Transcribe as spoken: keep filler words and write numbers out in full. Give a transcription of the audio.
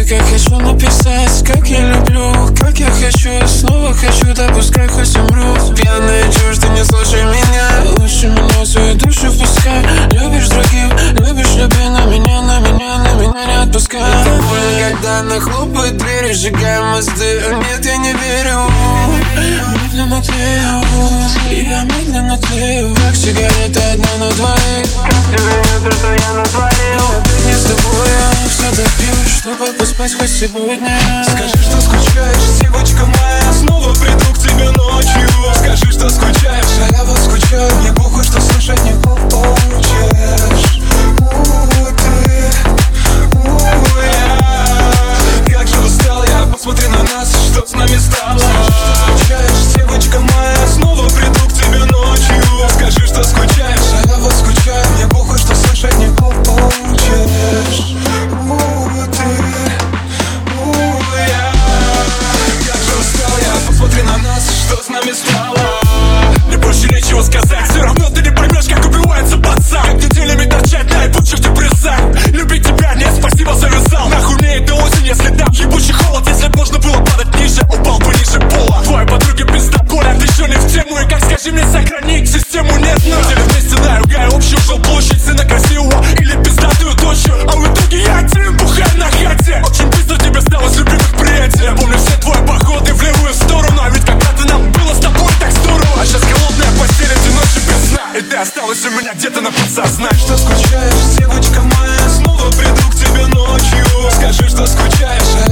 как хочу написать, как я люблю, как я хочу, снова хочу, да пускай хоть умру. Пьяная чушь, ты не слушай меня, лучше меня в свою душу впускай. Любишь других, любишь, люби, на меня, на меня, на меня не отпускай. Это больно, когда нахлопают двери, сжигаем мосты, нет, я не верю. Медленно тлею, и я медленно тлею, как сигарета одна на двоих. Как тебе нет, что я натворил? Я опять не с тобой, я все допью, чтобы поспать хоть сегодня. Скажи, что скучаешь, девочка моя, снова приду к тебе ночью. Скажи, что скучаешь, а я вот скучаю, мне похуй, что слышать не хочешь. У, ты, у, я, как же устал я, посмотри на нас, что с нами стало. Скажи, что скучаешь, девочка моя, снова приду к тебе ночью. Скажи, что скучаешь, а я вот скучаю, мне похуй, что слышать не хочешь. У, ты, у, я, как же устал я, посмотри на нас, что с нами стало. Мне больше нечего сказать, все равно ты не поймешь, как убивается пацан. Как неделями торчать на ебучих депрессах. Любить тебя нет, спасибо, завязал. Нахуй мне это осень, если там ебучий холод. Если б можно было падать ниже, упал бы ниже пола. Твоей подруге пизда поля, ты еще не в тему. И как, скажи мне, сохранить систему нет. Но делим вместе на юга, общую жилплощадь, сына красивого или пиздатую дочь. А в итоге я один бухаю на хате. Очень быстро тебе стало с любимых приятелей. Я помню все твои походы в левую сторону. А ведь когда-то нам было с тобой так здорово. А сейчас холодная постель, эти ночи без сна. И ты осталась у меня где-то на подсознании. Что скучаешь, девочка моя, снова приду к тебе ночью. Скажи, что скучаешь, а